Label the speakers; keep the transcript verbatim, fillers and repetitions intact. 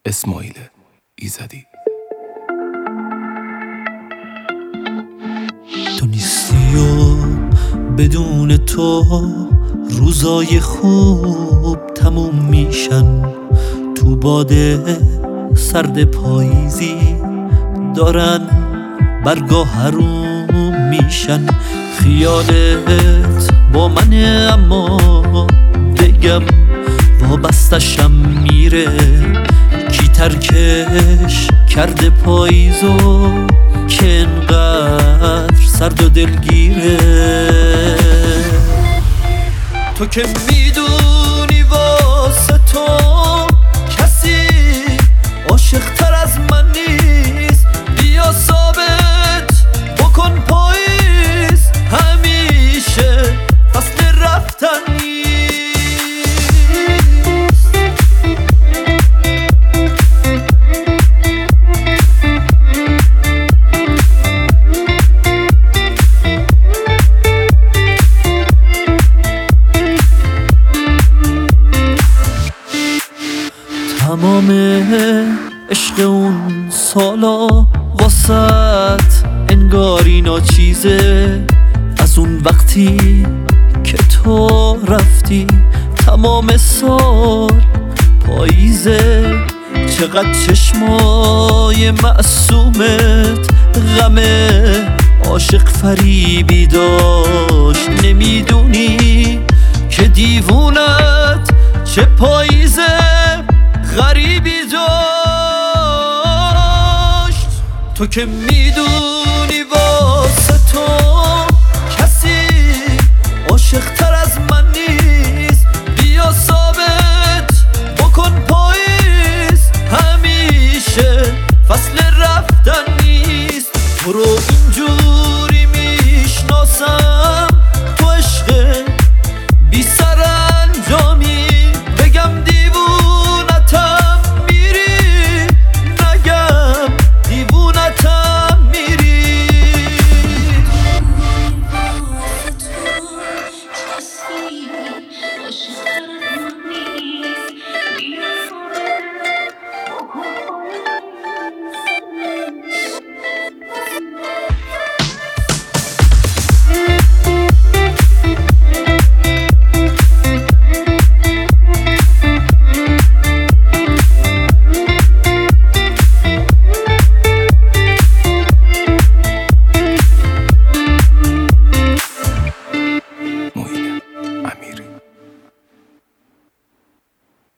Speaker 1: اسماعیل ایزدی.
Speaker 2: تو نیستی و بدون تو روزای خوب تموم میشن، تو باده سرد پاییزی دارن برگا حروم میشن. خیالت با منه اما بگم وابستشم میره، کی ترکش کرده پاییزو که انقدر سرد و دلگیره. تو که میدونی واسه تو کسی عاشق تر از من نیست، بیا ثابت بکن پاییز همیشه فصل رفتن نیست. تمام عشق اون سالا واسط انگاری ناچیزه، از اون وقتی که تو رفتی تمام سال پاییزه. چقدر چشمای معصومت غم عاشق فریبی داشت، نمیدونی که دیوونت چه پاییزه غریبی داشت. تو که میدونی